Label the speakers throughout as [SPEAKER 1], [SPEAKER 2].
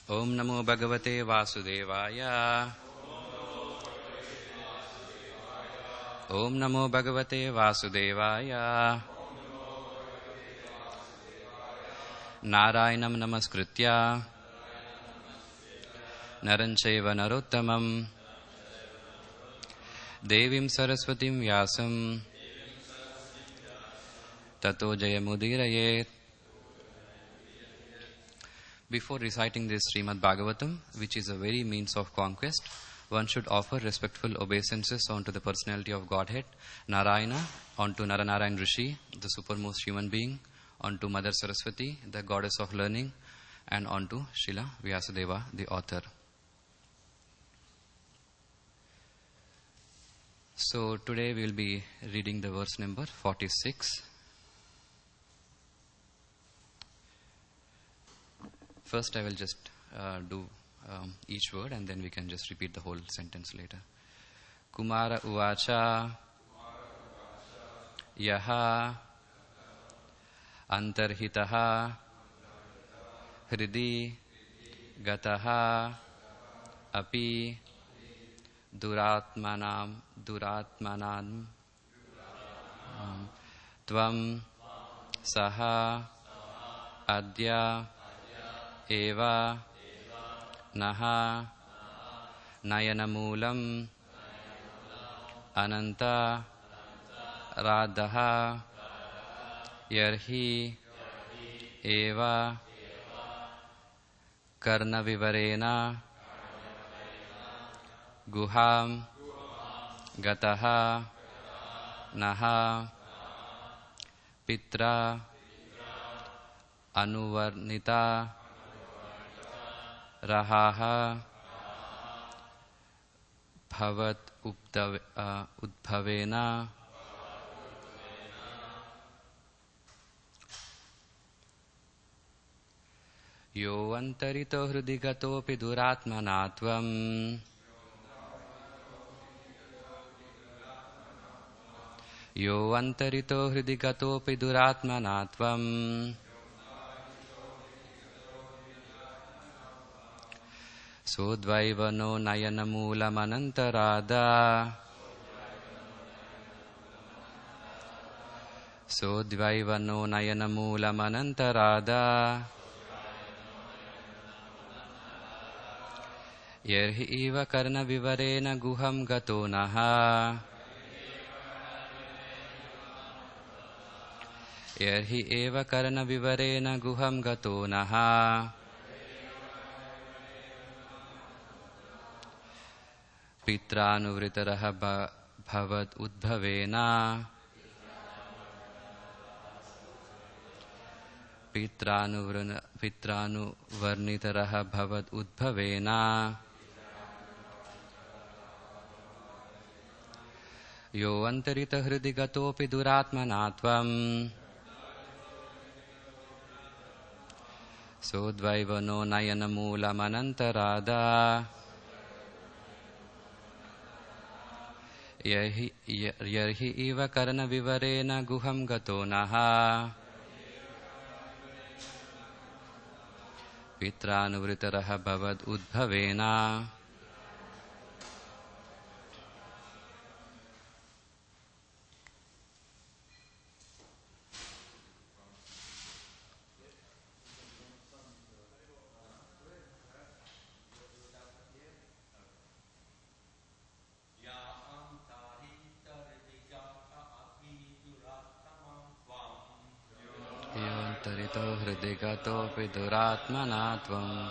[SPEAKER 1] ओम नमो भगवते वासुदेवाय। ओम नमो भगवते वासुदेवाय। नारायणं नमस्कृत्य नरं चैव नरोत्तमं देवीं सरस्वतीं व्यासं ततो जयमुदीरयेत्. Before reciting this Srimad Bhagavatam, which is a very means of conquest, one should offer respectful obeisances unto the personality of Godhead, Narayana, unto Naranarayan Rishi, the supermost human being, unto Mother Saraswati, the goddess of learning, and unto Srila Vyasadeva, the author. So today we will be reading the verse number 46. First I will just do each word and then we can just repeat the whole sentence later. Kumara uvacha yaha antarhitaha hridi gataha api duratmanam tvam saha adya eva naha nayanamulam ananta radha yarhi eva karna vivarena guham gataha naha pitra anuvarnita rahaha bhavat udbhavena. Yo antarito hridikatopi duratmanatvam. Yo antarito hridikatopi duratmanatvam. Sodvaivano nayanamulam Sodvaivano nayanamulam anantarada Yerhi eva karna vivarena guham gato naha Yerhi eva karna vivarena guham gato naha Pitranuvritaraha bhavat udbhavena Pitranuvarnitaraha bhavat udbhavena Yo antarita hridikatopi duratmanatvam Sodvaivano nayanamulam anantarada Yarhi eva karna vivarena guham gato naha Pitranuvritaraha bhavat udbhavena. Tarito hridikatopi duratmanatvam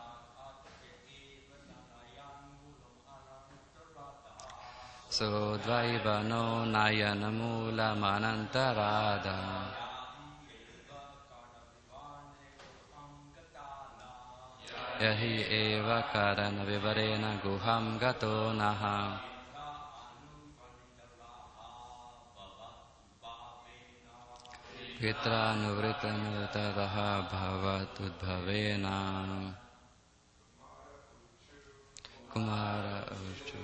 [SPEAKER 1] Sodvaivano nayanamulam anantarada Yahi eva karana vivarena guham gato naha Pitranuvritaraha bhavat udbhavena. Kumara uvacha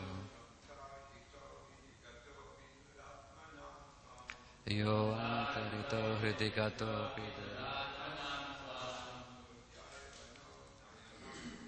[SPEAKER 1] Yo antarito hridikatopi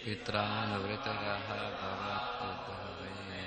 [SPEAKER 1] Pitranuvritalah bhavat-udbhavena.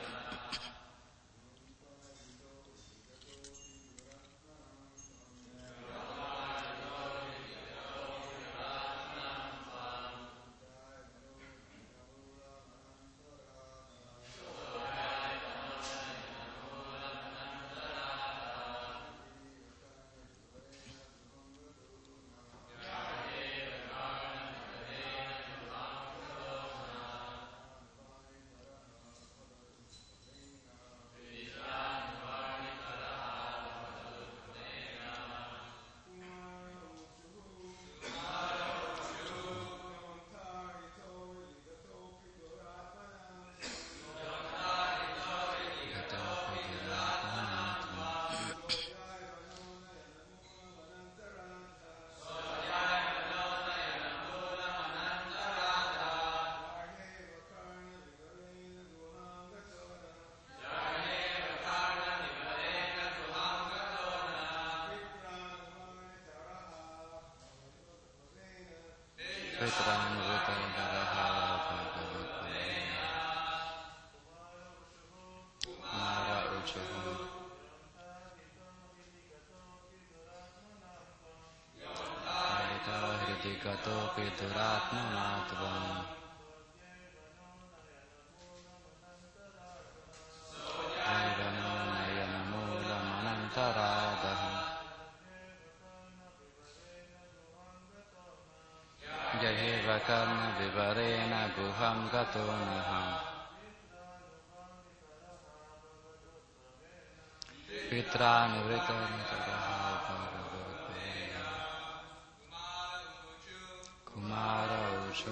[SPEAKER 1] Gatopi duratmanatvam Vaivano nayanamulamanantaradaham Yaheva karma vivarena guham gato naham Pitranuvritanitaraha Kumara Uchu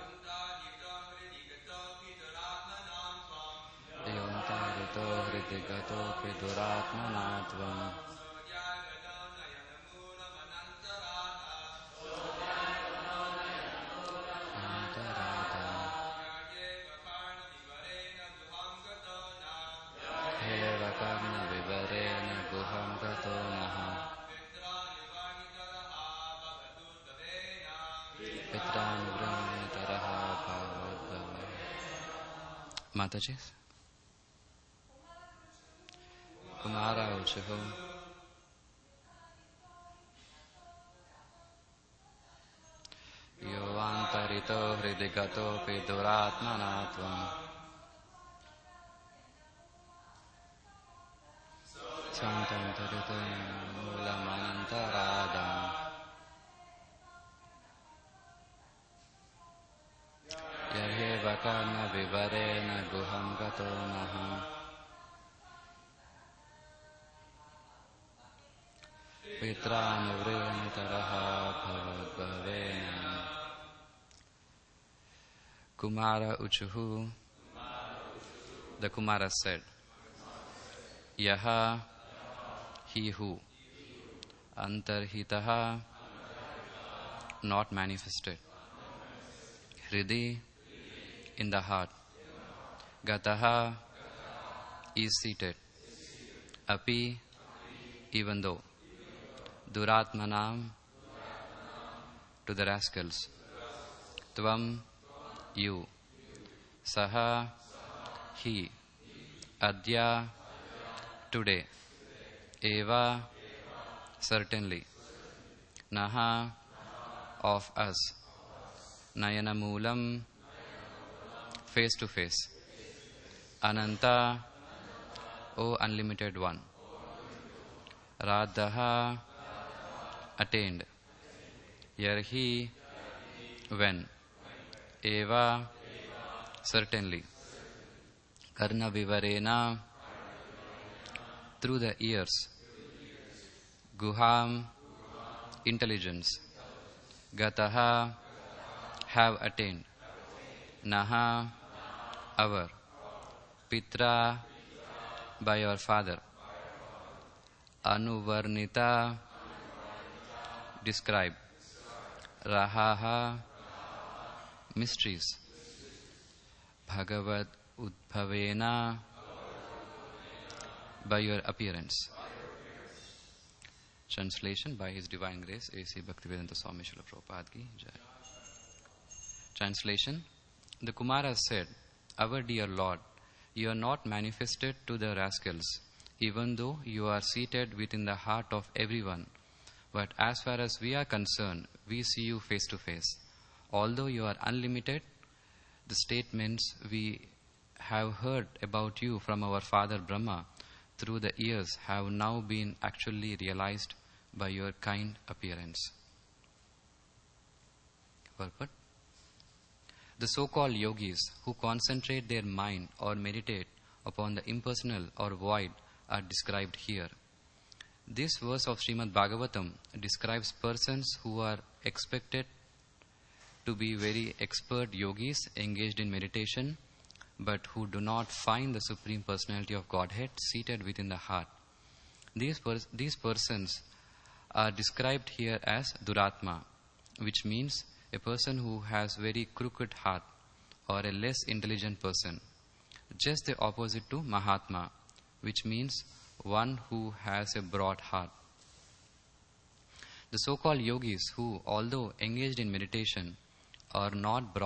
[SPEAKER 1] Yontarito Hridigato Piduratmanatvam Antarada Heva Karna Vivarena Guham Gato Naha Pitranuvritanitaraha Bhavadava. Mataji Kumara Uchuhu Yoantarito Hridigato Piduratmanatvam Santantarito Mulamanantaradam Yaheva karma vivarena guham gato naha Pitranuvritanitaraha bhavadbhavena. Kumara Uchuhu. The Kumara said, Yaha, he who, Antarhitaha, not manifested, Hridi, in the heart, Gataha, is seated, Api, even though, Duratmanam, to the rascals, Tvam, you, Saha, he, Adya, today, Eva, certainly, Naha, of us, Nayanamulam, face to face, Ananta, O unlimited one, Radhaha, attained, Yarhi, when, Eva, certainly, Karna Vivarena, through the ears, Guham, intelligence, Gataha, have attained, Naha, our, Pitra, by your father, Anuvarnita, describe, Rahaha, mysteries, Bhagavad Udbhavena, by your appearance. Translation by His Divine Grace, A.C. Bhaktivedanta Swami Srila Prabhupada Ki Jai. Translation. The Kumaras said, "Our dear Lord, you are not manifested to the rascals, even though you are seated within the heart of everyone. But as far as we are concerned, we see you face to face. Although you are unlimited, the statements we have heard about you from our father Brahma through the years have now been actually realized by your kind appearance." Purport. The so-called yogis who concentrate their mind or meditate upon the impersonal or void are described here. This verse of Srimad Bhagavatam describes persons who are expected to be very expert yogis engaged in meditation, but who do not find the Supreme Personality of Godhead seated within the heart. These persons are described here as Duratma, which means a person who has very crooked heart or a less intelligent person. Just the opposite to Mahatma, which means one who has a broad heart. The so-called yogis who, although engaged in meditation, are not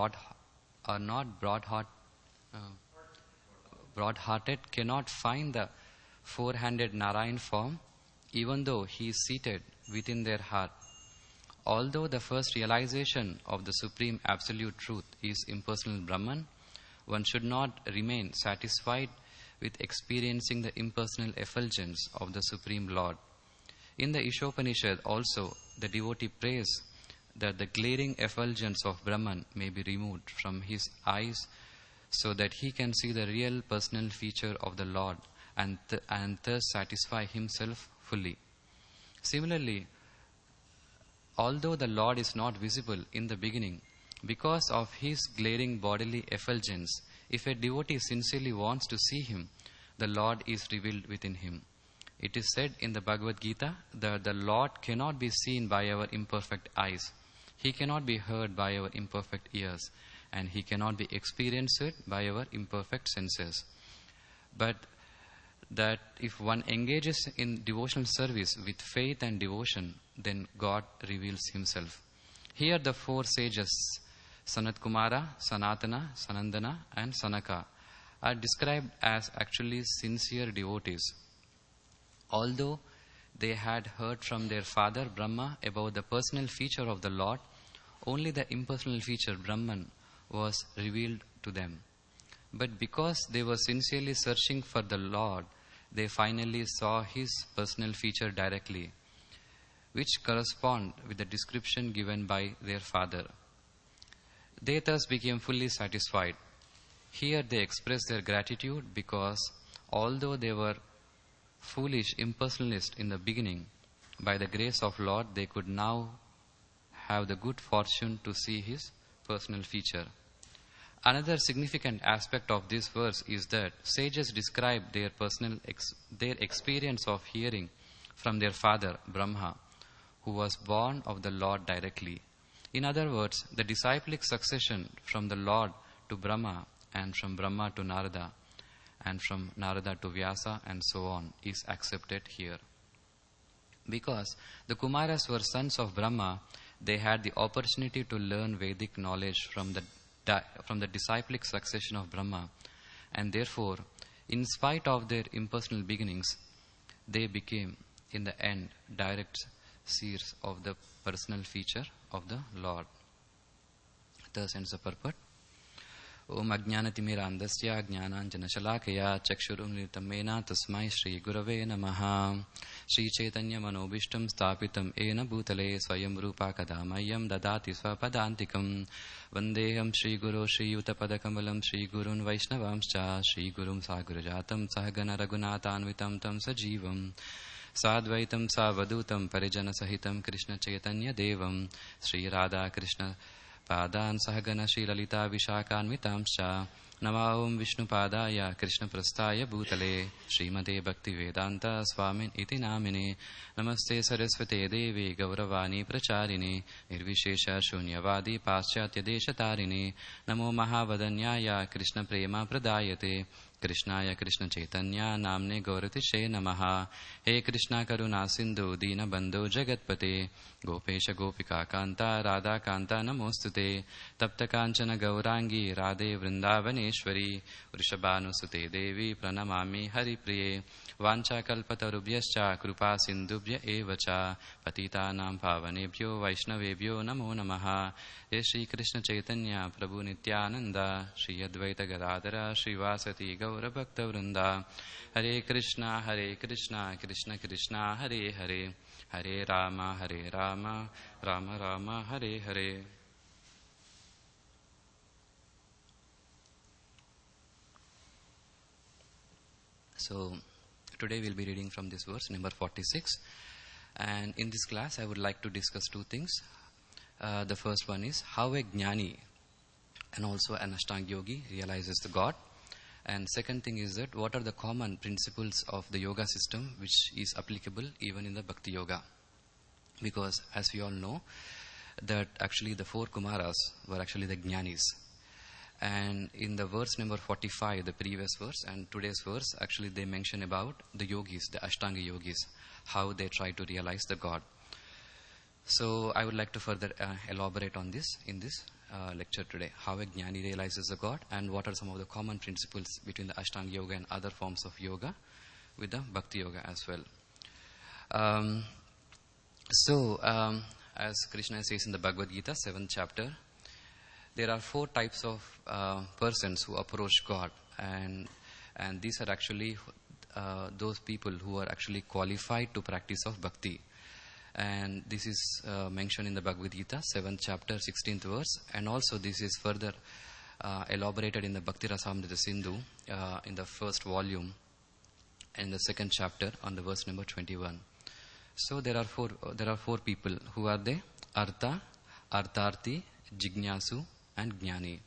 [SPEAKER 1] broad-hearted, cannot find the four-handed Narayan form, even though he is seated within their heart. Although the first realization of the Supreme Absolute Truth is impersonal Brahman, one should not remain satisfied with experiencing the impersonal effulgence of the Supreme Lord. In the Ishopanishad also, the devotee prays that the glaring effulgence of Brahman may be removed from his eyes so that he can see the real personal feature of the Lord and thus satisfy himself fully. Similarly, although the Lord is not visible in the beginning, because of his glaring bodily effulgence, if a devotee sincerely wants to see him, the Lord is revealed within him. It is said in the Bhagavad Gita that the Lord cannot be seen by our imperfect eyes, he cannot be heard by our imperfect ears, and he cannot be experienced by our imperfect senses. But that if one engages in devotional service with faith and devotion, then God reveals himself. Here the four sages, Sanat Kumara, Sanatana, Sanandana and Sanaka, are described as actually sincere devotees. Although they had heard from their father Brahma about the personal feature of the Lord, only the impersonal feature Brahman was revealed to them. But because they were sincerely searching for the Lord, they finally saw his personal feature directly, which correspond with the description given by their father. They thus became fully satisfied. Here they express their gratitude because although they were foolish impersonalists in the beginning, by the grace of Lord they could now have the good fortune to see his personal feature. Another significant aspect of this verse is that sages describe their experience of hearing from their father Brahma, who was born of the Lord directly. In other words, the disciplic succession from the Lord to Brahma, and from Brahma to Narada, and from Narada to Vyasa, and so on, is accepted here. Because the Kumaras were sons of Brahma, they had the opportunity to learn Vedic knowledge from the disciplic succession of Brahma, and therefore, in spite of their impersonal beginnings, they became, in the end, direct seers of the personal feature of the Lord. Thus ends the purport. Om Ajnanatimira Jnananjanashalakaya Chakshurumritam Mena Tasmai Shri Gurave Namaha. Shri Chaitanya Manobishtam Stapitam Ena Bhutale Swayam Rupa Kadamayam Dadati Swapadantikam Vandeham Shri Guru Shri Yutapadakamalam Shri Gurun Vaishnavamscha Shri Gurum Sagurajatam Sahagana Raghunathanvitam Tam Sajivam Sadvaitam Savadutam Parijana Sahitam Krishna Chaitanya Devam Shri Radha Krishna Padan Sahagana Shri Lalita Vishakanvitamscha Nama Om Vishnu Padaya Krishna Prastaya Bhutale Srimate Bhakti Vedanta Swamin Iti Namine Namaste Saraswate Devi Gauravani Pracharini Nirvishesha Shunyavadi Paschatya Deshatarine Namo Mahavadanyaya Krishna Prema Pradayate कृष्णाय कृष्ण चैतन्य नामने गौरतिशे नमः। हे कृष्णा करुणा सिंधु दीनबंधो जगत्पते गोपेश गोपिका कांता राधा कांता नमोस्तुते। तप्त कांचन गौरांगी राधे वृंदावनेश्वरी वृषभानुसुते देवी प्रणमामि हरिप्रिये। वाञ्छाकल्पतरुभ्यश्च कृपा सिन्धुभ्य एव च पतितानां पावनेभ्यो वैष्णवेभ्यो नमो नमः। हे श्रीकृष्ण चैतन्य प्रभु नित्यानंद श्री अद्वैत गदाधर श्रीवासति गौरभक्तवृंद। हरे Krishna Krishna Krishna Hare Hare Hare Ram Ram Ram Hare Hare. So today we'll be reading from this verse number 46, and in this class I would like to discuss two things. The first one is how a jnani and also an Ashtanga yogi realizes the God, and second thing is that what are the common principles of the yoga system which is applicable even in the Bhakti Yoga. Because as we all know that actually the four Kumaras were actually the jnanis. And in the verse number 45, the previous verse and today's verse, actually they mention about the yogis, the Ashtanga yogis, how they try to realize the God. So I would like to further elaborate on this in this lecture today, how a jnani realizes the God and what are some of the common principles between the Ashtanga yoga and other forms of yoga with the Bhakti yoga as well. As Krishna says in the Bhagavad Gita, 7th chapter, there are 4 types of persons who approach God, and these are actually those people who are actually qualified to practice of bhakti. And this is mentioned in the Bhagavad Gita, 7th chapter, 16th verse, and also this is further elaborated in the Bhakti Rasamrita Sindhu in the first volume, in the 2nd chapter, on the verse number 21. So there are four people. Who are they? Artha, Artharthi, Jignasu, and Jnani.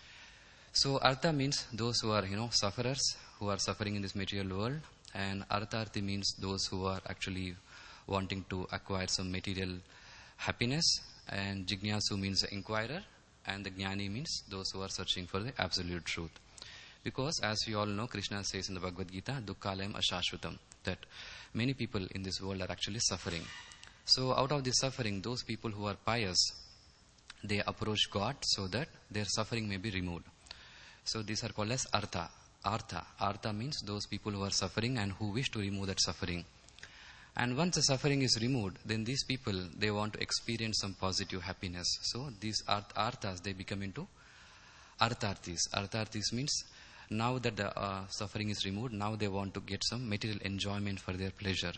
[SPEAKER 1] So Artha means those who are sufferers, who are suffering in this material world, and Artharthi means those who are actually wanting to acquire some material happiness, and Jignasu means the inquirer, and the Jnani means those who are searching for the absolute truth. Because as we all know, Krishna says in the Bhagavad Gita, Dukkhalayam Ashashvatam, that many people in this world are actually suffering. So out of this suffering, those people who are pious, they approach God so that their suffering may be removed. So these are called as Artha. Artha means those people who are suffering and who wish to remove that suffering. And once the suffering is removed, then these people, they want to experience some positive happiness. So these Arthas, they become into Artharthis. Artharthis means now that the suffering is removed, now they want to get some material enjoyment for their pleasure.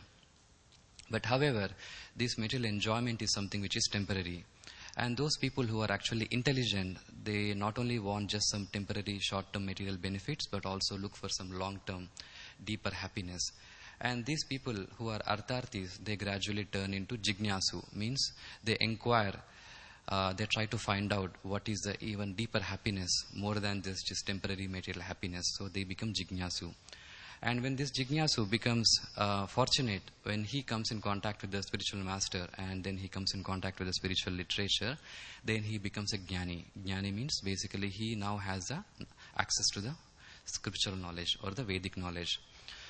[SPEAKER 1] But however, this material enjoyment is something which is temporary. And those people who are actually intelligent, they not only want just some temporary short-term material benefits, but also look for some long-term, deeper happiness. And these people who are Artharthis, they gradually turn into Jignasu, means they inquire, they try to find out what is the even deeper happiness, more than this just temporary material happiness. So they become Jignasu. And when this Jignasu becomes fortunate, when he comes in contact with the spiritual master, and then he comes in contact with the spiritual literature, then he becomes a Jnani. Jnani means basically he now has the access to the scriptural knowledge or the Vedic knowledge.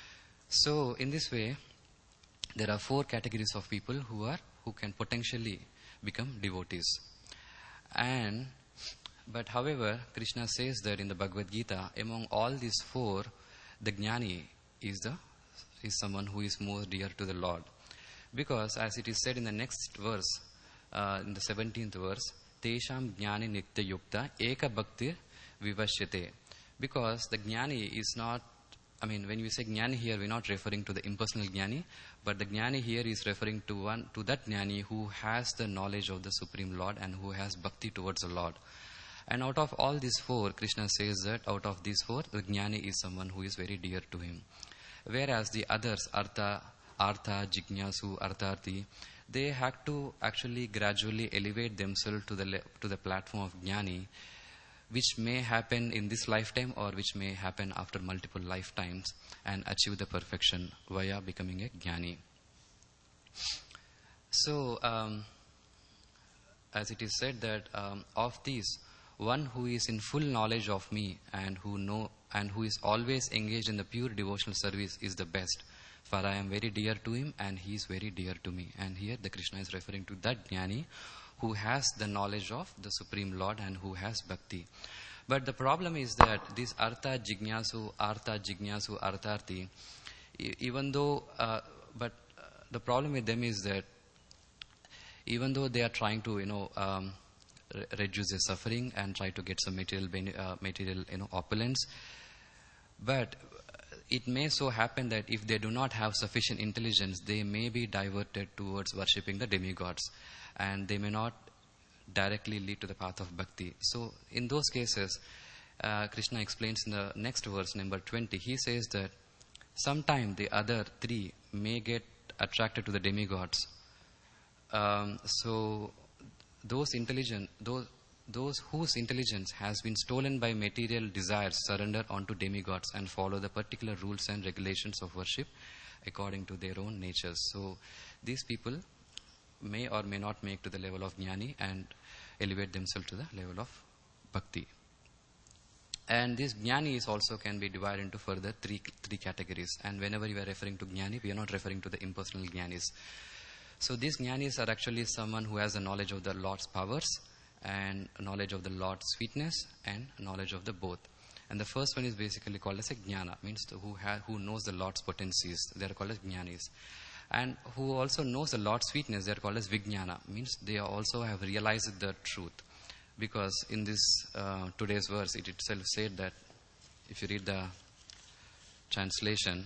[SPEAKER 1] So in this way, there are 4 categories of people who can potentially become devotees. But however, Krishna says that in the Bhagavad Gita, among all these 4, the Jnani is someone who is more dear to the Lord. Because as it is said in the next verse, in the 17th verse, Tesham Jnani Nitya Yukta Eka Bhaktir Vivashyate. Because the Jnani is not, when we say Jnani here, we're not referring to the impersonal Jnani, but the Jnani here is referring to that Jnani who has the knowledge of the Supreme Lord and who has bhakti towards the Lord. And out of all these 4, Krishna says that out of these 4, the Jnani is someone who is very dear to him. Whereas the others, Artha, Jignasu, Artharthi, they have to actually gradually elevate themselves to the platform of Jnani, which may happen in this lifetime or which may happen after multiple lifetimes, and achieve the perfection via becoming a Jnani. So, as it is said that of these, one who is in full knowledge of me and who and who is always engaged in the pure devotional service is the best. For I am very dear to him and he is very dear to me. And here the Krishna is referring to that jnani who has the knowledge of the Supreme Lord and who has bhakti. But the problem is that this artha jignasu, artharthi, even though, the problem with them is that even though they are trying to, reduce their suffering and try to get some material opulence, but it may so happen that if they do not have sufficient intelligence, they may be diverted towards worshipping the demigods, and they may not directly lead to the path of bhakti. So in those cases, Krishna explains in the next verse, number 20, he says that sometime the other three may get attracted to the demigods. So those whose intelligence has been stolen by material desires surrender onto demigods and follow the particular rules and regulations of worship according to their own natures. So these people may or may not make to the level of jnani and elevate themselves to the level of bhakti. And this jnani is also can be divided into further three categories. And whenever we are referring to jnani, we are not referring to the impersonal jnanis. So these jnanis are actually someone who has the knowledge of the Lord's powers and knowledge of the Lord's sweetness and knowledge of the both. And the first one is basically called as a jnana, means who knows the Lord's potencies. They are called as jnanis. And who also knows the Lord's sweetness, they are called as vijnana, means they also have realized the truth. Because in this today's verse, it itself said that, if you read the translation,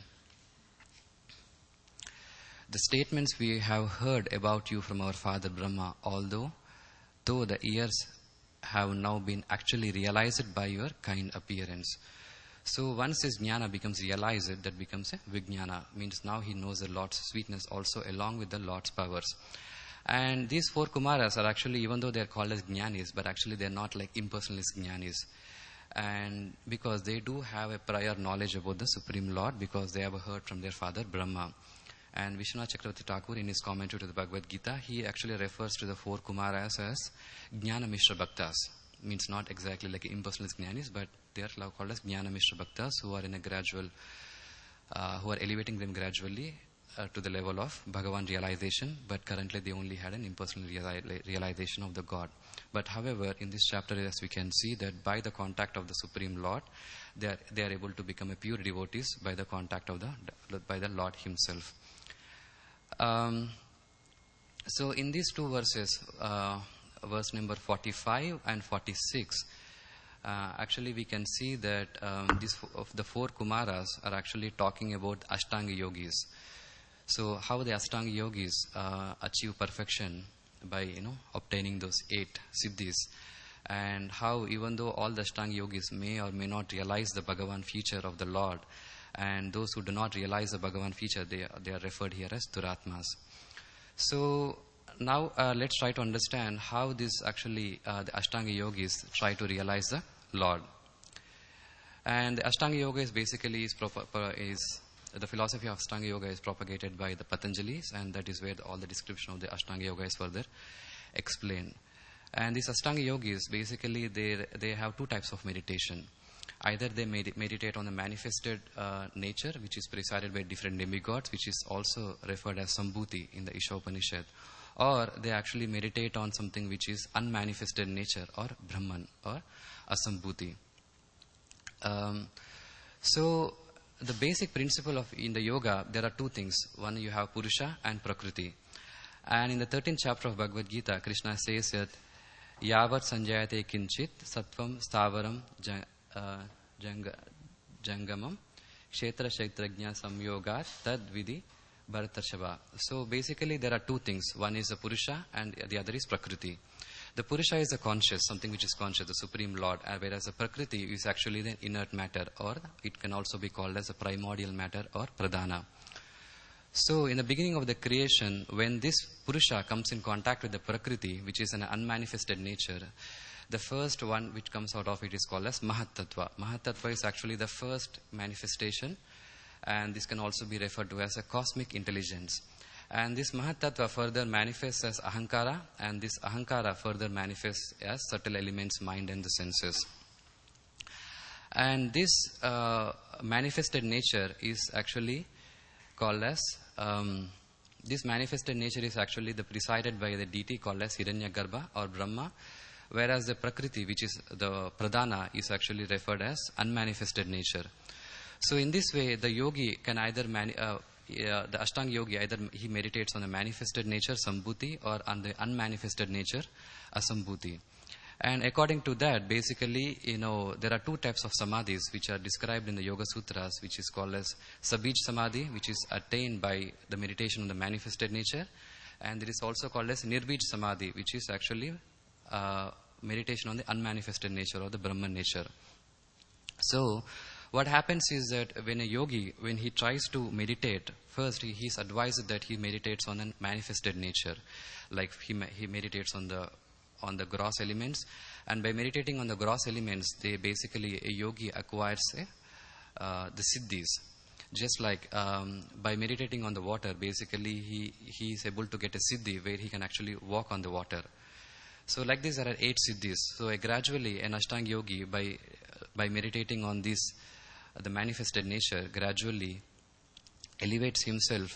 [SPEAKER 1] the statements we have heard about you from our father Brahma, though the ears have now been actually realized by your kind appearance. So once his jnana becomes realized, that becomes a vijnana, means now he knows the Lord's sweetness also along with the Lord's powers. And these four Kumaras are actually, even though they are called as jnanis, but actually they are not like impersonalist jnanis. And because they do have a prior knowledge about the Supreme Lord, because they have heard from their father Brahma. And Vishwanath Chakravarti Thakur, in his commentary to the Bhagavad Gita, he actually refers to the four Kumaras as Jnana Mishra Bhaktas. Means not exactly like impersonalist jnanis, but they are called as Jnana Mishra Bhaktas, who are in a gradual, who are elevating them gradually to the level of Bhagavan realization, but currently they only had an impersonal realization of the God. But however, in this chapter, as we can see, that by the contact of the Supreme Lord, they are able to become a pure devotees by the contact of by the Lord Himself. So in these two verses, verse number 45 and 46, actually we can see that the four Kumaras are actually talking about Ashtanga Yogis. So how the Ashtanga Yogis achieve perfection by obtaining those 8 siddhis, and how even though all the Ashtanga Yogis may or may not realize the Bhagavan feature of the Lord, and those who do not realize the Bhagavan feature, they are referred here as Duratmas. So now let's try to understand how this actually the Ashtanga Yogis try to realize the Lord. And the Ashtanga Yoga is basically the philosophy of Ashtanga Yoga is propagated by the Patanjalis, and that is where all the description of the Ashtanga Yoga is further explained. And these Ashtanga Yogis, basically they have 2 types of meditation. Either they meditate on the manifested nature, which is presided by different demigods, which is also referred as Sambhuti in the Isha Upanishad, or they actually meditate on something which is unmanifested nature, or Brahman, or Asambhuti. So the basic principle in the yoga, there are 2 things. One, you have Purusha and Prakriti. And in the 13th chapter of Bhagavad Gita, Krishna says that Yavat Sanjayate Kinchit Sattvam Stavaram Jangamam Kshetra Kshetrajna Samyogat Tad Vidhi Bharatarshava. So basically there are 2 things. One is the Purusha and the other is Prakriti. The Purusha is the conscious, something which is conscious, the Supreme Lord, whereas the Prakriti is actually the inert matter, or it can also be called as a primordial matter or Pradhana. So in the beginning of the creation, when this Purusha comes in contact with the Prakriti, which is an unmanifested nature, the first one which comes out of it is called as Mahatattva. Mahatattva is actually the first manifestation, and this can also be referred to as a cosmic intelligence. And this Mahatattva further manifests as Ahankara, and this Ahankara further manifests as subtle elements, mind and the senses. And this manifested nature is actually called as, this manifested nature is actually presided by the deity called as Hiranyagarbha or Brahma, whereas the Prakriti, which is the Pradhana, is actually referred as unmanifested nature. So in this way, the yogi can either, the Ashtanga yogi, either he meditates on the manifested nature, Sambhuti, or on the unmanifested nature, Asambhuti. And according to that, basically, there are two types of samadhis which are described in the Yoga Sutras, which is called as Sabij Samadhi, which is attained by the meditation on the manifested nature. And it is also called as Nirbij Samadhi, which is actually meditation on the unmanifested nature or the Brahman nature. So, what happens is that when a yogi, when he tries to meditate, first he is advised that he meditates on a manifested nature. Like he meditates on the gross elements, and by meditating on the gross elements, a yogi acquires the siddhis. Just like by meditating on the water, basically he is able to get a siddhi where he can actually walk on the water. So like this, there are 8 siddhis. So gradually an Ashtanga yogi, by meditating on this, the manifested nature, gradually elevates himself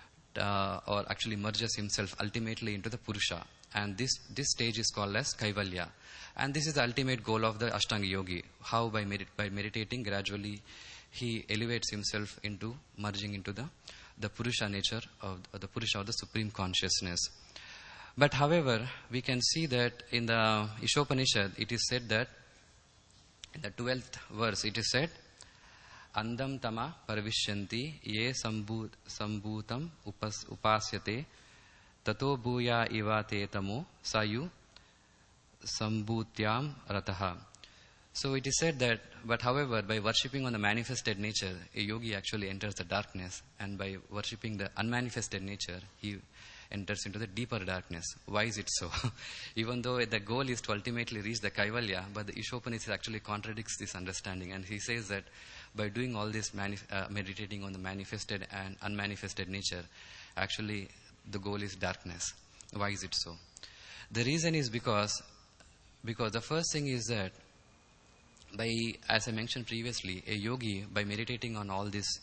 [SPEAKER 1] or actually merges himself ultimately into the Purusha. And this stage is called as Kaivalya. And this is the ultimate goal of the Ashtanga yogi. How? By meditating, gradually he elevates himself into merging into the Purusha nature of the Purusha of the Supreme Consciousness. But however, we can see that in the Ishopanishad, it is said that in the 12th verse, it is said, Andam tama parvishyanti ye sambhutam upasyate tato bhuya iva te tamo sayu sambhutyam rataha. So it is said that, but however, by worshipping on the manifested nature, a yogi actually enters the darkness, and by worshipping the unmanifested nature, he enters into the deeper darkness. Why is it so? Even though the goal is to ultimately reach the Kaivalya, but the Ishopanishad actually contradicts this understanding, and he says that by doing all this meditating on the manifested and unmanifested nature, actually the goal is darkness. Why is it so? The reason is because the first thing is that as I mentioned previously, a yogi, by meditating on all this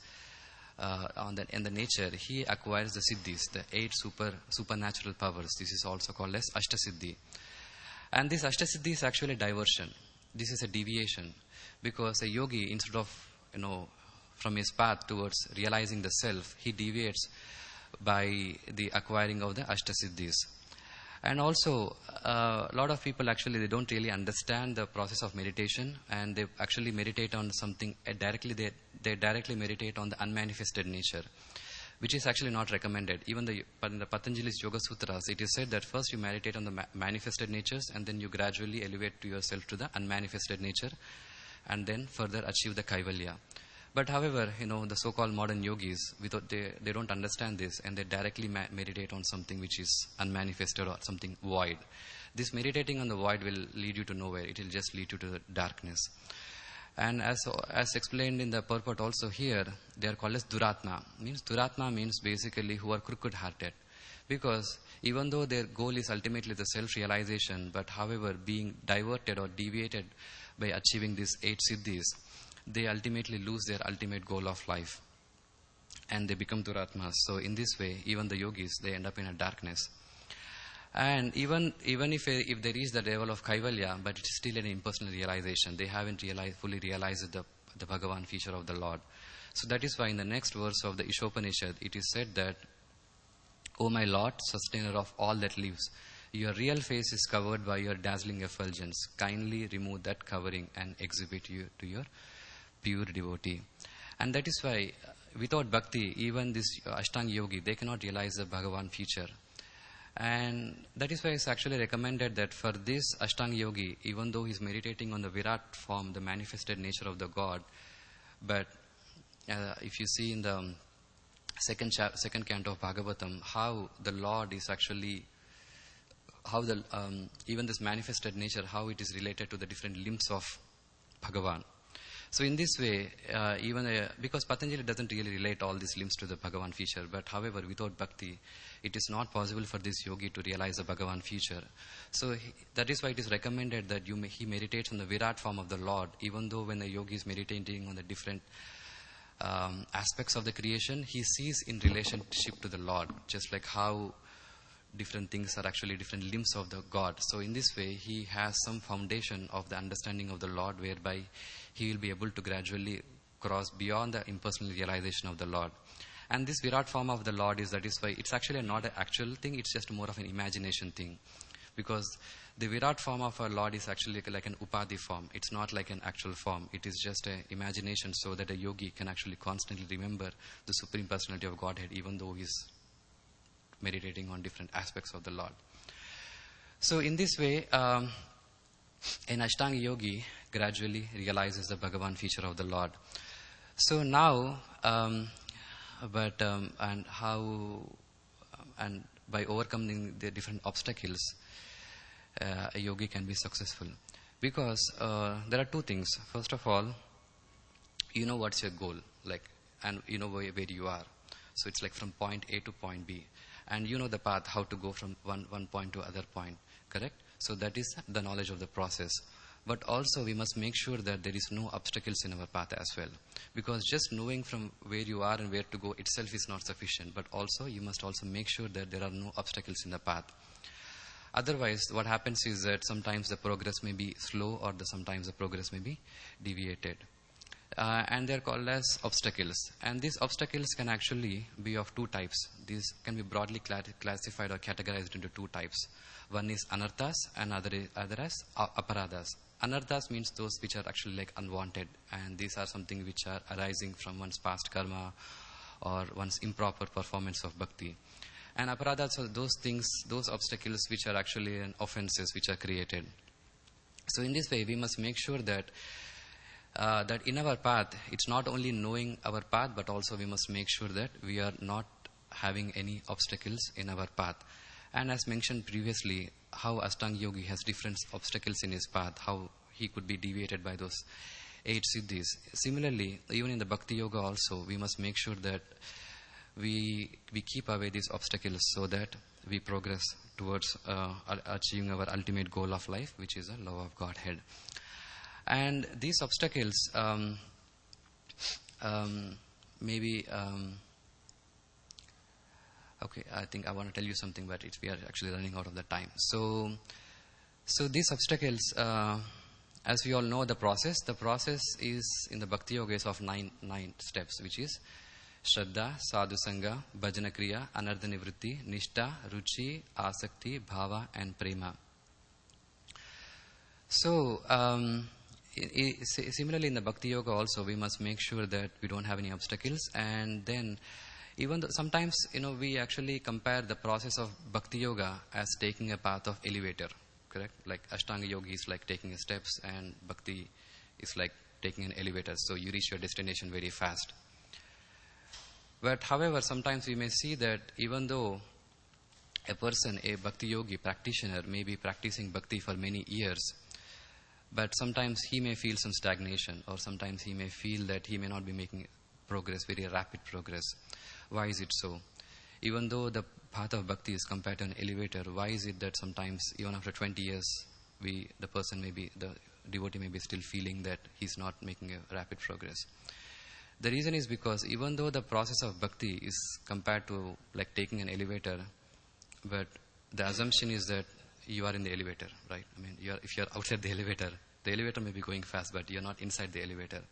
[SPEAKER 1] in the nature, he acquires the siddhis, the 8 supernatural powers. This is also called as Ashtasiddhi. And this Ashtasiddhi is actually diversion. This is a deviation, because a yogi, instead of from his path towards realizing the self, he deviates by the acquiring of the Ashtasiddhis. And also, a lot of people actually, they don't really understand the process of meditation, and they actually meditate on something directly. They directly meditate on the unmanifested nature, which is actually not recommended. Even in the Patanjali's Yoga Sutras, it is said that first you meditate on the manifested natures, and then you gradually elevate to yourself to the unmanifested nature, and then further achieve the Kaivalya. But however, the so-called modern yogis, they don't understand this, and they directly meditate on something which is unmanifested or something void. This meditating on the void will lead you to nowhere. It will just lead you to the darkness. And as explained in the purport also here, they are called as Duratma. Duratma means basically who are crooked-hearted. Because even though their goal is ultimately the self-realization, but however, being diverted or deviated by achieving these 8 siddhis, they ultimately lose their ultimate goal of life, and they become Duratmas. So in this way, even the yogis, they end up in a darkness. And even if they reach the level of Kaivalya, but it's still an impersonal realization. They haven't fully realized the Bhagavan feature of the Lord. So that is why in the next verse of the Ishopanishad, it is said that, O my Lord, sustainer of all that lives, your real face is covered by your dazzling effulgence. Kindly remove that covering and exhibit you to your pure devotee. And that is why without bhakti, even this Ashtanga yogi, they cannot realize the Bhagavan feature. And that is why it's actually recommended that for this Ashtanga yogi, even though he's meditating on the Virat form, the manifested nature of the God, but if you see in the second canto of Bhagavatam, how the Lord is actually, how even this manifested nature, how it is related to the different limbs of Bhagavan. So in this way, because Patanjali doesn't really relate all these limbs to the Bhagavan feature, but however, without bhakti, it is not possible for this yogi to realize the Bhagavan future. So that is why it is recommended that he meditates on the Virat form of the Lord, even though when the yogi is meditating on the different aspects of the creation, he sees in relationship to the Lord, just like how different things are actually different limbs of the God. So in this way, he has some foundation of the understanding of the Lord, whereby he will be able to gradually cross beyond the impersonal realization of the Lord. And this Virat form of the Lord that is why it's actually not an actual thing, it's just more of an imagination thing. Because the Virat form of our Lord is actually like an Upadhi form. It's not like an actual form. It is just an imagination so that a yogi can actually constantly remember the Supreme Personality of Godhead, even though he's meditating on different aspects of the Lord. So in this way, an Ashtanga yogi gradually realizes the Bhagavan feature of the Lord. So now, and by overcoming the different obstacles, a yogi can be successful. Because there are two things. First of all, you know what's your goal, and you know where you are. So it's like from point A to point B. And you know the path, how to go from one point to other point, correct? So that is the knowledge of the process. But also we must make sure that there is no obstacles in our path as well. Because just knowing from where you are and where to go itself is not sufficient. But also you must also make sure that there are no obstacles in the path. Otherwise, what happens is that sometimes the progress may be slow, or sometimes the progress may be deviated. And they are called as obstacles. And these obstacles can actually be of two types. These can be broadly classified or categorized into two types. One is anarthas and other as aparadhas. Anarthas means those which are actually like unwanted, and these are something which are arising from one's past karma or one's improper performance of bhakti. And aparadhas are those things, those obstacles which are actually offenses which are created. So in this way, we must make sure that that in our path, it's not only knowing our path, but also we must make sure that we are not having any obstacles in our path. And as mentioned previously, how Ashtanga Yogi has different obstacles in his path, how he could be deviated by those 8 siddhis. Similarly, even in the Bhakti Yoga also, we must make sure that we keep away these obstacles so that we progress towards achieving our ultimate goal of life, which is the love of Godhead. And these obstacles maybe okay, I think I want to tell you something, but we are actually running out of the time. So these obstacles, as we all know the process is in the Bhakti Yoga is of nine steps, which is Shraddha, Sadhu Sangha, Bhajana Kriya, Anardha Nivritti, Nishta, Ruchi, Asakti, Bhava and Prema. So similarly in the Bhakti Yoga also, we must make sure that we don't have any obstacles. And then even though sometimes we actually compare the process of Bhakti Yoga as taking a path of elevator, correct? Like Ashtanga Yoga is like taking steps, and Bhakti is like taking an elevator, so you reach your destination very fast. But however, sometimes we may see that even though a person, a Bhakti Yogi practitioner, may be practicing Bhakti for many years, but sometimes he may feel some stagnation, or sometimes he may feel that he may not be making progress, very rapid progress. Why is it so? Even though the path of Bhakti is compared to an elevator, why is it that sometimes, even after 20 years, the devotee may be still feeling that he's not making a rapid progress? The reason is because even though the process of Bhakti is compared to like taking an elevator, but the assumption is that you are in the elevator, right? I mean, if you're outside the elevator may be going fast, but you're not inside the elevator.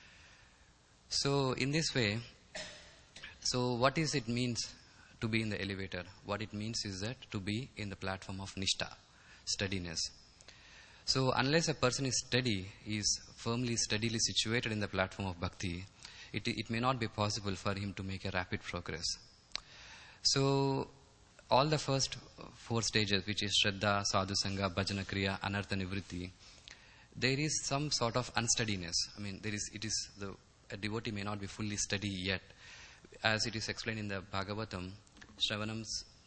[SPEAKER 1] So in this way, so what is it means to be in the elevator? What it means is that to be in the platform of Nishta, steadiness. So unless a person is steady, is steadily situated in the platform of Bhakti, it may not be possible for him to make a rapid progress. So all the first 4 stages, which is Shraddha, Sadhu Sangha, Bhajana Kriya, Anartha Nivritti, there is some sort of unsteadiness. I mean, a devotee may not be fully steady yet. As it is explained in the Bhagavatam, Shravanam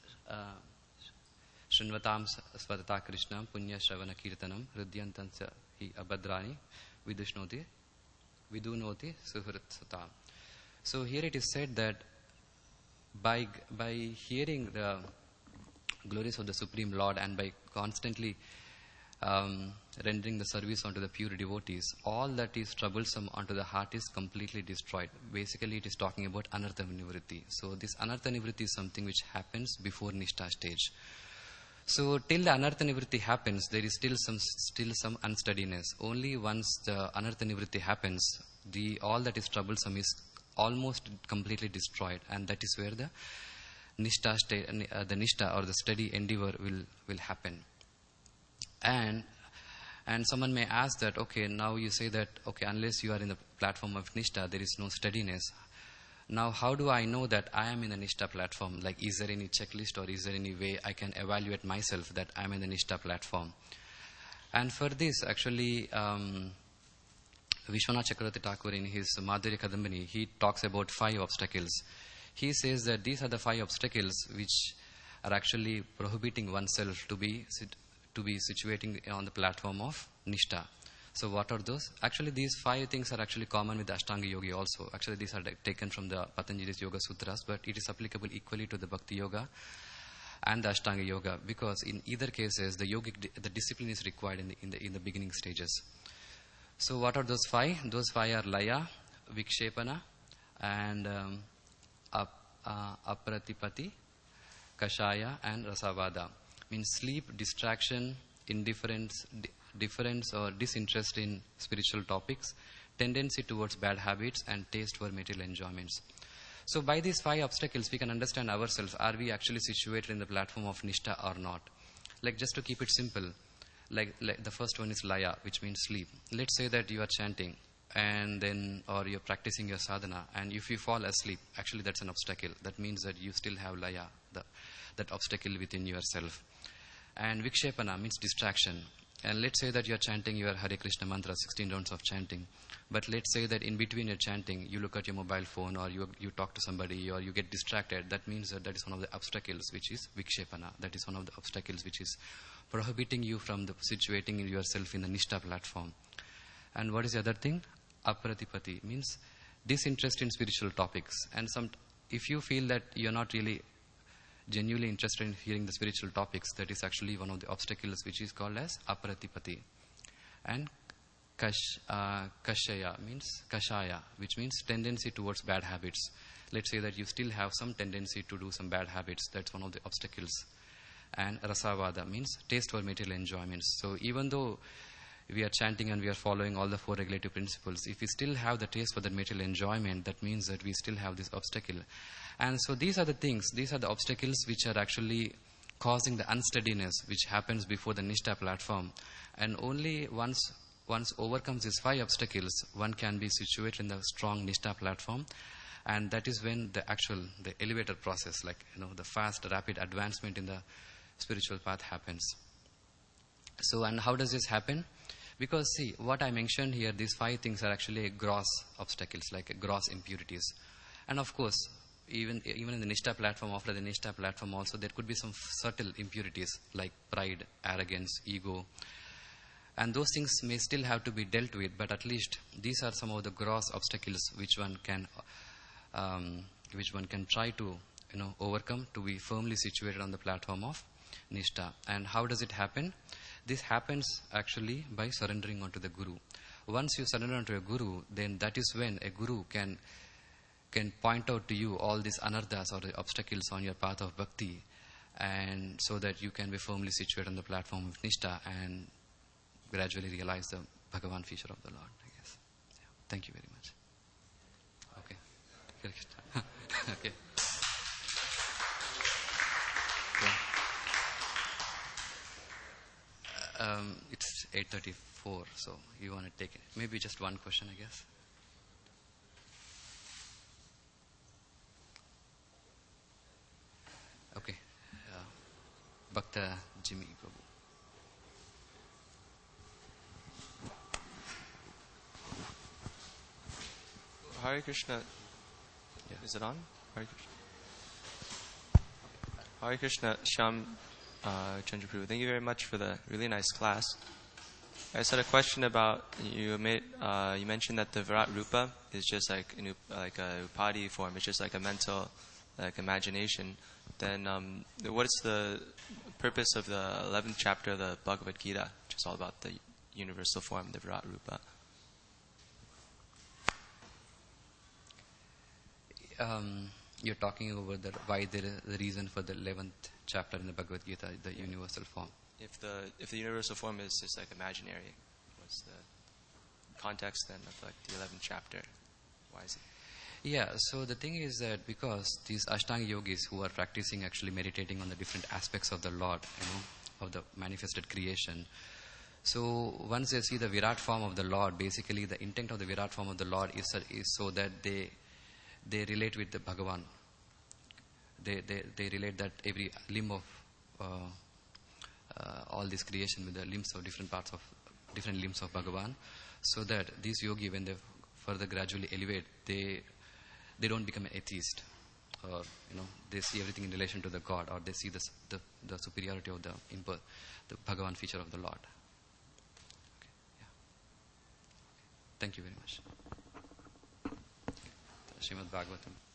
[SPEAKER 1] Srinvatam Svatata Krishnam Punya Shravana Kirtanam Hridyantansa Hi Abhadrani Vidunoti Suhrit Satam. So here it is said that by hearing the glories of the Supreme Lord and by constantly rendering the service unto the pure devotees, all that is troublesome unto the heart is completely destroyed. Basically, it is talking about anartha nivritti. So this anartha nivritti is something which happens before Nishtha stage. So till the anartha nivritti happens, there is still some unsteadiness. Only once the anartha nivritti happens, all that is troublesome is almost completely destroyed, and that is where the Nishtha or the steady endeavor will happen. And someone may ask that, okay, now you say that, okay, unless you are in the platform of Nishtha, there is no steadiness. Now, how do I know that I am in the Nishtha platform? Like, is there any checklist or is there any way I can evaluate myself that I am in the Nishtha platform? And for this, actually, Vishwanath Chakravarti Thakur in his Madhurya Kadambini, he talks about 5 obstacles. He says that these are the 5 obstacles which are actually prohibiting oneself to be situating on the platform of Nishtha. So what are those? Actually, these 5 things are actually common with the Ashtanga Yoga also. Actually, these are taken from the Patanjali's Yoga Sutras, but it is applicable equally to the Bhakti Yoga and the Ashtanga Yoga, because in either cases, the discipline is required in the beginning stages. So what are those 5? Those 5 are Laya, Vikshepana, and Apratipati, Kashaya, and Rasavada. Means sleep, distraction, indifference, difference or disinterest in spiritual topics, tendency towards bad habits, and taste for material enjoyments. So by these 5 obstacles, we can understand ourselves. Are we actually situated in the platform of Nishtha or not? Like, just to keep it simple, like the first one is Laya, which means sleep. Let's say that you are chanting or you're practicing your sadhana, and if you fall asleep, actually that's an obstacle. That means that you still have Laya, that obstacle within yourself. And Vikshepana means distraction. And let's say that you're chanting your Hare Krishna mantra, 16 rounds of chanting. But let's say that in between your chanting, you look at your mobile phone, or you talk to somebody, or you get distracted. That means that is one of the obstacles, which is Vikshepana. That is one of the obstacles which is prohibiting you from situating yourself in the Nishtha platform. And what is the other thing? Apratipati means disinterest in spiritual topics. And if you feel that you're not really genuinely interested in hearing the spiritual topics, that is actually one of the obstacles which is called as Apratipati. And Kashaya means Kashaya, which means tendency towards bad habits. Let's say that you still have some tendency to do some bad habits. That's one of the obstacles. And Rasavada means taste for material enjoyments. So even though we are chanting and we are following all the 4 regulative principles, if we still have the taste for the material enjoyment, that means that we still have this obstacle. And so these are the things, these are the obstacles which are actually causing the unsteadiness which happens before the Nishtha platform. And only once overcomes these 5 obstacles, one can be situated in the strong Nishtha platform. And that is when the elevator process, like, the fast, rapid advancement in the spiritual path happens. So, and how does this happen? Because see, what I mentioned here, these 5 things are actually gross obstacles, like gross impurities. And of course, even in the Nishtha platform, after the Nishtha platform also, there could be some subtle impurities like pride, arrogance, ego. And those things may still have to be dealt with, but at least these are some of the gross obstacles which one can try to overcome to be firmly situated on the platform of Nishtha. And how does it happen? This happens actually by surrendering onto the Guru. Once you surrender onto a Guru, then that is when a Guru can point out to you all these anarthas or the obstacles on your path of bhakti, and so that you can be firmly situated on the platform of Nishtha and gradually realize the Bhagavan feature of the Lord, I guess. Yeah. Thank you very much. Okay. Okay. It's 8:34, so you want to take it. Maybe just one question, I guess. Okay. Bhakta Jimmy Prabhu.
[SPEAKER 2] Hare Krishna.
[SPEAKER 1] Yeah.
[SPEAKER 2] Is it on? Hare Krishna. Hare Krishna, Shyam Chandraprabhu. Thank you very much for the really nice class. I just had a question about you mentioned that the Virat Rupa is just like a upadi form. It's just like a mental like imagination, then what is the purpose of the 11th chapter of the Bhagavad Gita, which is all about the universal form, the Virat Rupa?
[SPEAKER 1] You're talking over why there is the reason for the 11th chapter in the Bhagavad Gita, the universal form.
[SPEAKER 2] If the universal form is just like imaginary, what's the context then of like the 11th chapter? Why is it?
[SPEAKER 1] Yeah, so the thing is that because these Ashtanga yogis who are practicing actually meditating on the different aspects of the Lord, of the manifested creation. So once they see the Virat form of the Lord, basically the intent of the Virat form of the Lord is so that they relate with the Bhagavan. They relate that every limb of all this creation with the limbs of different limbs of Bhagavan, so that these yogi, when they further gradually elevate, they don't become an atheist, or they see everything in relation to the God, or they see the superiority of the Bhagavan feature of the Lord. Okay, yeah. Thank you very much. Srimad Bhagavatam.